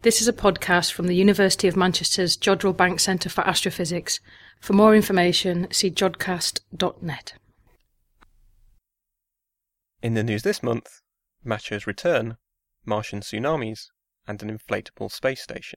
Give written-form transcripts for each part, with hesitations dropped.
This is a podcast from the University of Manchester's Jodrell Bank Centre for Astrophysics. For more information, see jodcast.net. In the news this month, Macho's return, Martian tsunamis, and an inflatable space station.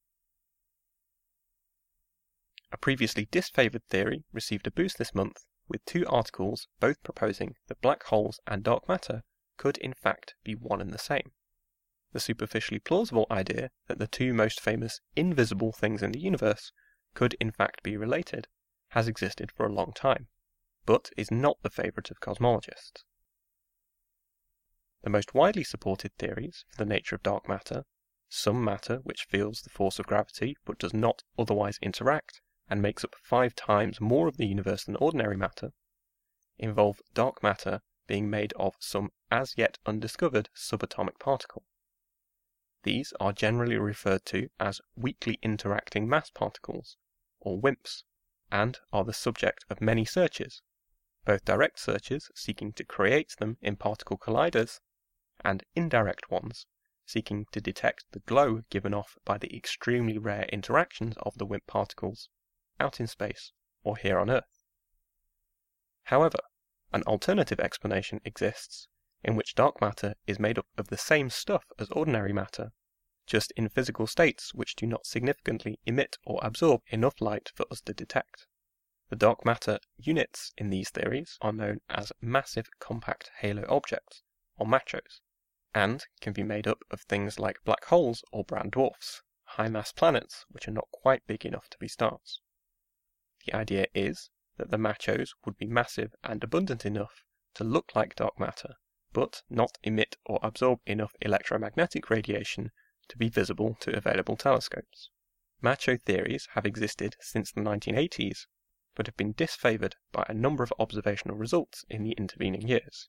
A previously disfavoured theory received a boost this month, with two articles both proposing that black holes and dark matter could in fact be one and the same. The superficially plausible idea that the two most famous invisible things in the universe could in fact be related has existed for a long time, but is not the favourite of cosmologists. The most widely supported theories for the nature of dark matter, some matter which feels the force of gravity but does not otherwise interact and makes up 5 times more of the universe than ordinary matter, involve dark matter being made of some as yet undiscovered subatomic particle. These are generally referred to as weakly interacting mass particles, or WIMPs, and are the subject of many searches, both direct searches seeking to create them in particle colliders, and indirect ones seeking to detect the glow given off by the extremely rare interactions of the WIMP particles out in space or here on Earth. However, an alternative explanation exists in which dark matter is made up of the same stuff as ordinary matter, just in physical states which do not significantly emit or absorb enough light for us to detect. The dark matter units in these theories are known as massive compact halo objects, or MACHOs, and can be made up of things like black holes or brown dwarfs, high-mass planets which are not quite big enough to be stars. The idea is that the MACHOs would be massive and abundant enough to look like dark matter, but not emit or absorb enough electromagnetic radiation to be visible to available telescopes. MACHO theories have existed since the 1980s, but have been disfavoured by a number of observational results in the intervening years.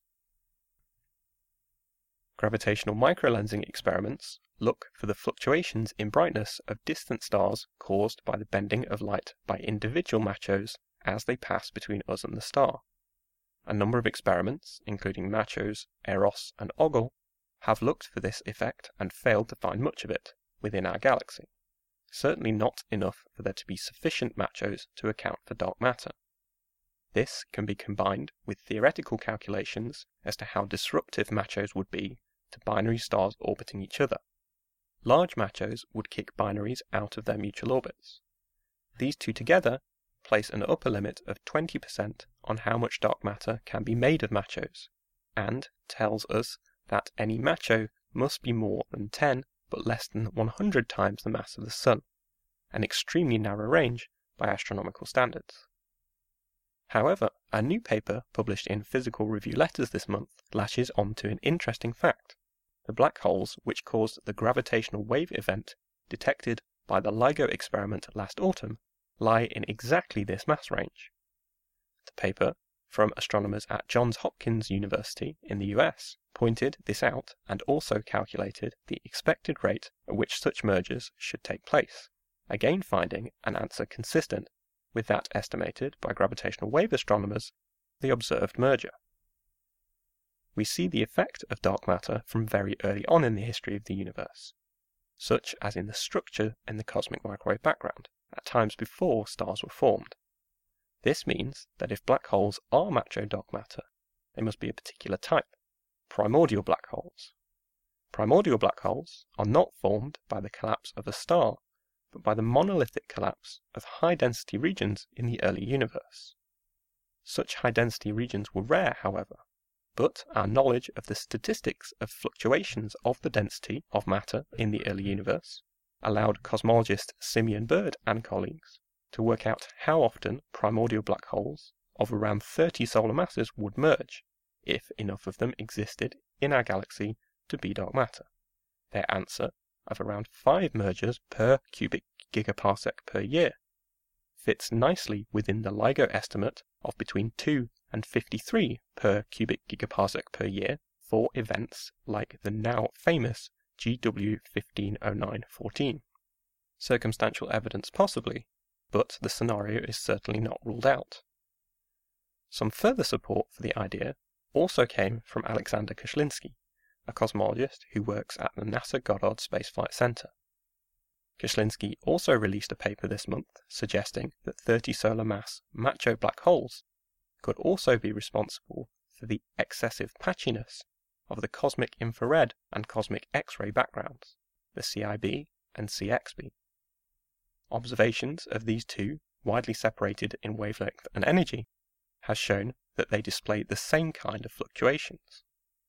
Gravitational microlensing experiments look for the fluctuations in brightness of distant stars caused by the bending of light by individual MACHOs as they pass between us and the star. A number of experiments, including MACHOs, EROS and OGLE, have looked for this effect and failed to find much of it within our galaxy. Certainly not enough for there to be sufficient MACHOs to account for dark matter. This can be combined with theoretical calculations as to how disruptive MACHOs would be to binary stars orbiting each other. Large MACHOs would kick binaries out of their mutual orbits. These two together place an upper limit of 20% on how much dark matter can be made of MACHOs, and tells us that any MACHO must be more than 10 but less than 100 times the mass of the Sun, an extremely narrow range by astronomical standards. However, a new paper published in Physical Review Letters this month latches on to an interesting fact. The black holes which caused the gravitational wave event detected by the LIGO experiment last autumn lie in exactly this mass range. The paper, from astronomers at Johns Hopkins University in the US, pointed this out and also calculated the expected rate at which such mergers should take place, again finding an answer consistent with that estimated by gravitational wave astronomers, the observed merger. We see the effect of dark matter from very early on in the history of the universe, such as in the structure in the cosmic microwave background, at times before stars were formed. This means that if black holes are MACHO dark matter, they must be a particular type, primordial black holes. Primordial black holes are not formed by the collapse of a star, but by the monolithic collapse of high-density regions in the early universe. Such high-density regions were rare, however, but our knowledge of the statistics of fluctuations of the density of matter in the early universe allowed cosmologist Simeon Bird and colleagues to work out how often primordial black holes of around 30 solar masses would merge, if enough of them existed in our galaxy to be dark matter. Their answer of around 5 mergers per cubic gigaparsec per year fits nicely within the LIGO estimate of between 2 and 53 per cubic gigaparsec per year for events like the now famous GW 150914. Circumstantial evidence possibly, but the scenario is certainly not ruled out. Some further support for the idea also came from Alexander Koshlinsky, a cosmologist who works at the NASA Goddard Space Flight Center. Koslinski also released a paper this month suggesting that 30 solar mass macho black holes could also be responsible for the excessive patchiness of the cosmic infrared and cosmic X-ray backgrounds, the CIB and CXB. Observations of these two, widely separated in wavelength and energy, has shown that they display the same kind of fluctuations.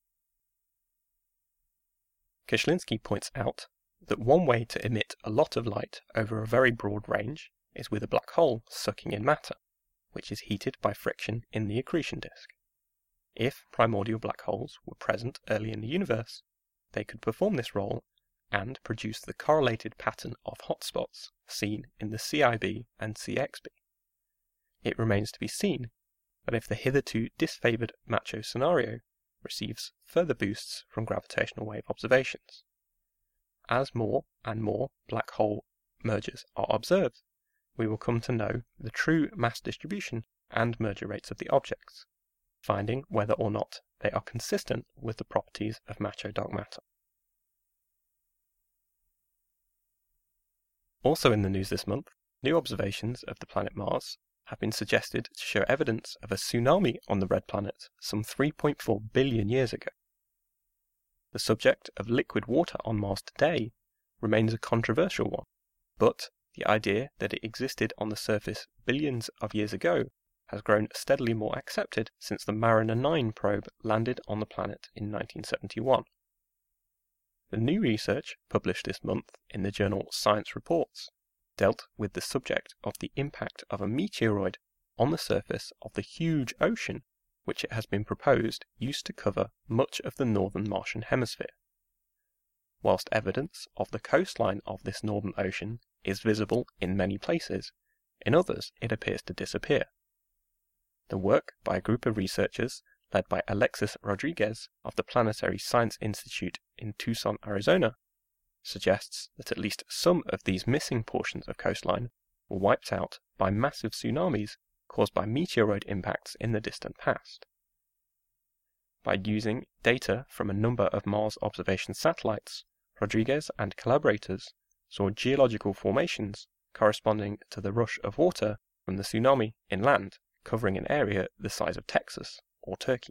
Koslinski points out that one way to emit a lot of light over a very broad range is with a black hole sucking in matter, which is heated by friction in the accretion disk. If primordial black holes were present early in the universe, they could perform this role and produce the correlated pattern of hotspots seen in the CIB and CXB. It remains to be seen that if the hitherto disfavored macho scenario receives further boosts from gravitational wave observations. As more and more black hole mergers are observed, we will come to know the true mass distribution and merger rates of the objects, finding whether or not they are consistent with the properties of macho dark matter. Also in the news this month, new observations of the planet Mars have been suggested to show evidence of a tsunami on the red planet some 3.4 billion years ago. The subject of liquid water on Mars today remains a controversial one, but the idea that it existed on the surface billions of years ago has grown steadily more accepted since the Mariner 9 probe landed on the planet in 1971. The new research published this month in the journal Science Reports dealt with the subject of the impact of a meteoroid on the surface of the huge ocean which it has been proposed used to cover much of the northern Martian hemisphere. Whilst evidence of the coastline of this northern ocean is visible in many places, in others it appears to disappear. The work by a group of researchers led by Alexis Rodriguez of the Planetary Science Institute in Tucson, Arizona, suggests that at least some of these missing portions of coastline were wiped out by massive tsunamis caused by meteoroid impacts in the distant past. By using data from a number of Mars observation satellites, Rodriguez and collaborators saw geological formations corresponding to the rush of water from the tsunami inland, covering an area the size of Texas or Turkey.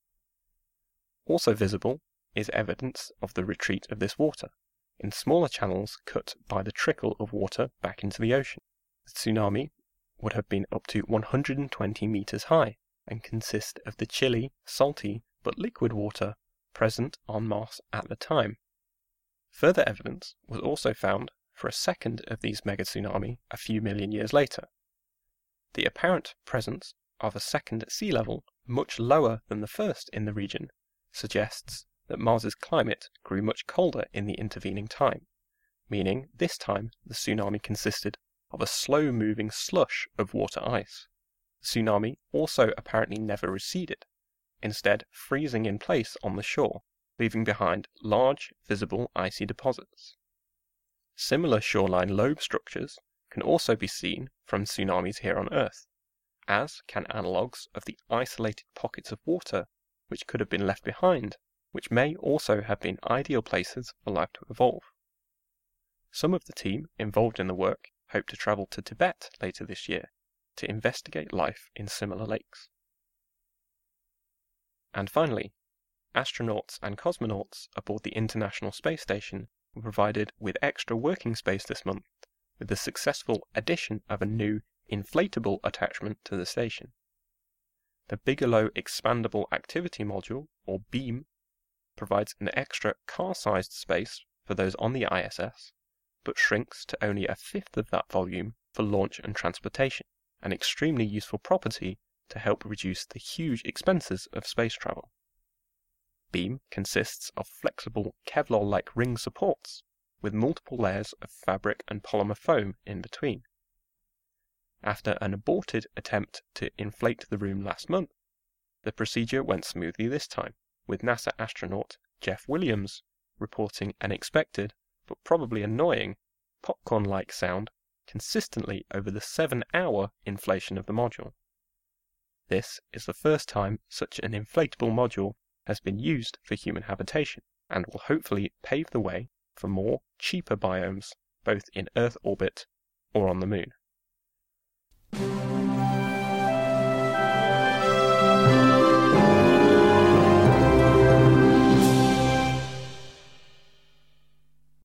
Also visible is evidence of the retreat of this water in smaller channels cut by the trickle of water back into the ocean. The tsunami would have been up to 120 meters high and consist of the chilly, salty, but liquid water present on Mars at the time. Further evidence was also found for a second of these mega tsunami a few million years later. The apparent presence of a second sea level much lower than the first in the region suggests that Mars's climate grew much colder in the intervening time, meaning this time the tsunami consisted of a slow-moving slush of water ice. The tsunami also apparently never receded, instead freezing in place on the shore, leaving behind large, visible icy deposits. Similar shoreline lobe structures can also be seen from tsunamis here on Earth, as can analogues of the isolated pockets of water which could have been left behind, which may also have been ideal places for life to evolve. Some of the team involved in the work hope to travel to Tibet later this year to investigate life in similar lakes. And finally, astronauts and cosmonauts aboard the International Space Station were provided with extra working space this month with the successful addition of a new inflatable attachment to the station. The Bigelow Expandable Activity Module, or BEAM, provides an extra car-sized space for those on the ISS, but shrinks to only a fifth of that volume for launch and transportation, an extremely useful property to help reduce the huge expenses of space travel. BEAM consists of flexible Kevlar-like ring supports with multiple layers of fabric and polymer foam in between. After an aborted attempt to inflate the room last month, the procedure went smoothly this time, with NASA astronaut Jeff Williams reporting an expected, but probably annoying, popcorn-like sound consistently over the 7-hour inflation of the module. This is the first time such an inflatable module has been used for human habitation, and will hopefully pave the way for more cheaper biomes both in Earth orbit or on the Moon.